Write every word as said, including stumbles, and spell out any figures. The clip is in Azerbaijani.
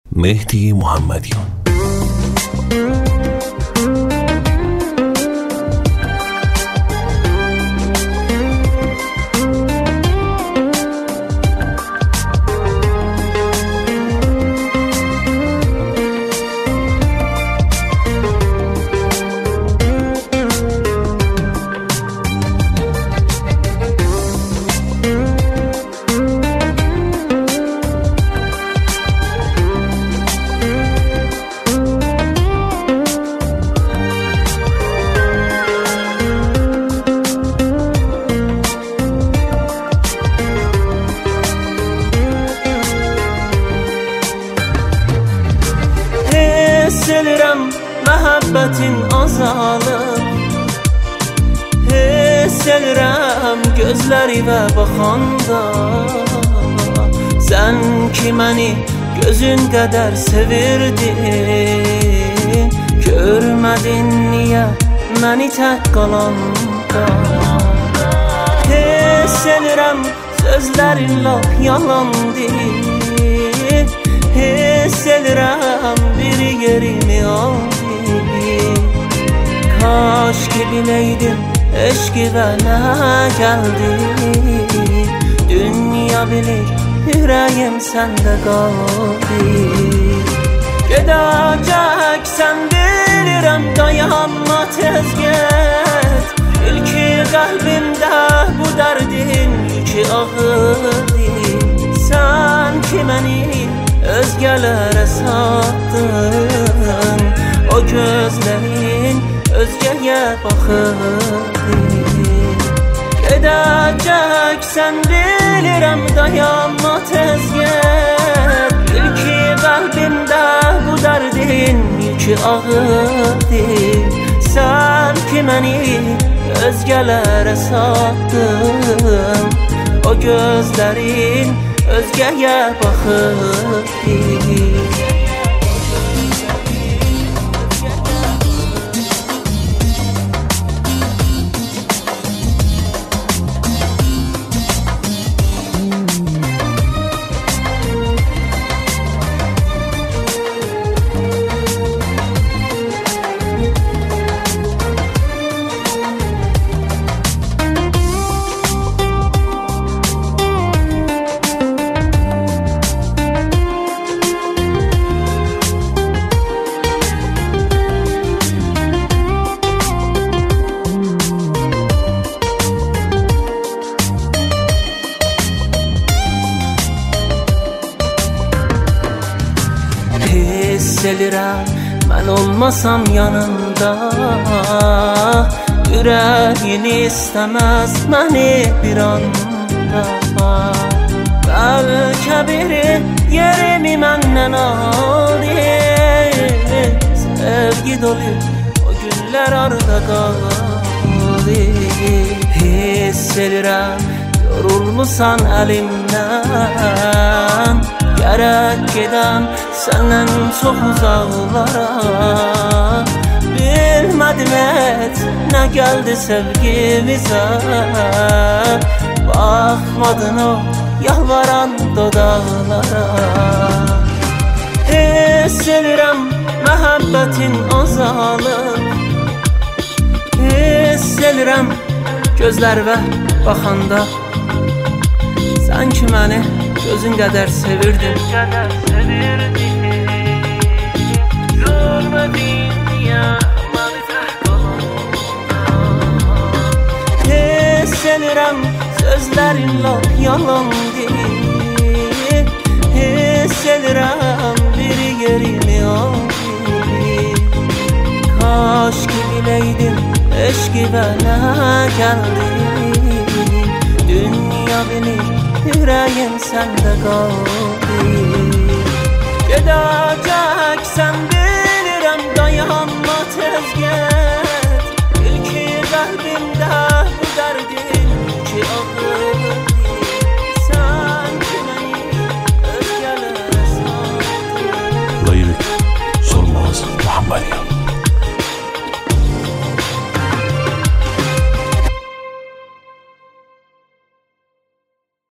مهدی محمدیان. Sevirəm məhəbbətin azalıb, hiss edirəm gözlərimə baxanda. Sən ki məni gözün qədər sevirdin, görmədin niyə məni tək qalanda. Hiss edirəm sözlərin lap yalandır, hiss edirəm bir yerimi aldı. Kaş ki bileydim eşki və nə gəldi. Dünya bilir ürəyim səndə qaldı. Gedəcəksən bilirəm, dayanma tez get. İlki qəlbimdə bu dərdin yükü ağırdır. Sən ki məni özgələrə satdın, o gözlərin özgəyə baxırdı. Gedəcəksən bilirəm, dayanma tez get. İlki qəlbimdə bu dərdin yükü ağırdır. Sən ki məni özgələrə satdın, o gözlərin özgəyə baxırdı. Hiss edirəm, mən olmasam yanında, ürəyin istəməz məni bir anda. Bəlkə biri yerimi məndən aldı, sevgi dolu o günlər arada qaldı. Hiss edirəm, yorulmusan əlimdən, gərək gedəm səndən çox uzaqlara. Bilmədim et nə gəldi sevgimizə, baxmadın o yalvaran dodaqlara. Hiss edirəm məhəbbətin azalıb, hiss edirəm gözlərimə baxanda. Sən ki məni gözün qədər sevirdin, görmədin niyə məni tək qalanda. Hiss edirəm sözlərin lap yalandır, hiss edirəm bir yerimi aldı. Kaş ki bileydim eşki və nə gəldi. Dünya bilir ürəyim səndə qaldı. Gedəcəksən bilirəm, dayanma tez get.